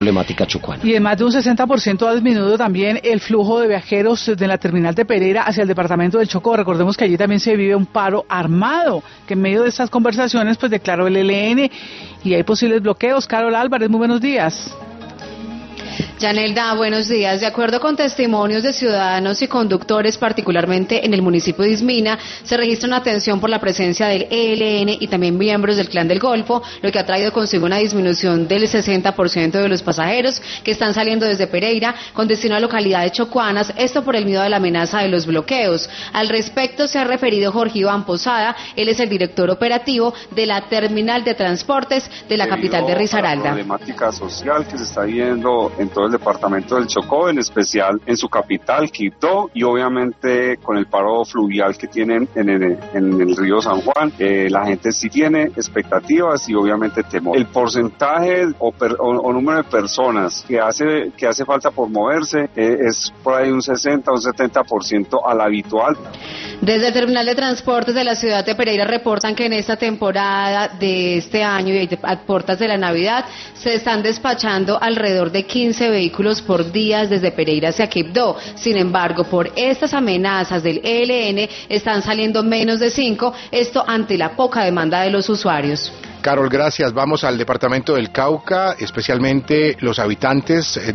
problemática chocuana. Y en más de un 60% ha disminuido también el flujo de viajeros de la terminal de Pereira hacia el departamento del Chocó. Recordemos que allí también se vive un paro armado, que en medio de estas conversaciones pues declaró el ELN y hay posibles bloqueos. Carol Álvarez, muy buenos días. Yanelda, buenos días. De acuerdo con testimonios de ciudadanos y conductores, particularmente en el municipio de Ismina, se registra una tensión por la presencia del ELN y también miembros del Clan del Golfo, lo que ha traído consigo una disminución del 60% de los pasajeros que están saliendo desde Pereira con destino a localidades chocuanas, esto por el miedo a la amenaza de los bloqueos. Al respecto se ha referido Jorge Iván Posada, él es el director operativo de la terminal de transportes de la capital de Risaralda. La problemática social que se está viendo en todo el departamento del Chocó, en especial en su capital, Quibdó, y obviamente con el paro fluvial que tienen en el río San Juan, la gente sí tiene expectativas y obviamente temor. El porcentaje o número de personas que hace falta por moverse es por ahí un 60 o un 70% al habitual. Desde el terminal de transportes de la ciudad de Pereira reportan que en esta temporada de este año y a puertas de la Navidad se están despachando alrededor de 15 vehículos por día desde Pereira hacia Quibdó. Sin embargo, por estas amenazas del ELN están saliendo menos de 5, esto ante la poca demanda de los usuarios. Carol, gracias. Vamos al departamento del Cauca, especialmente los habitantes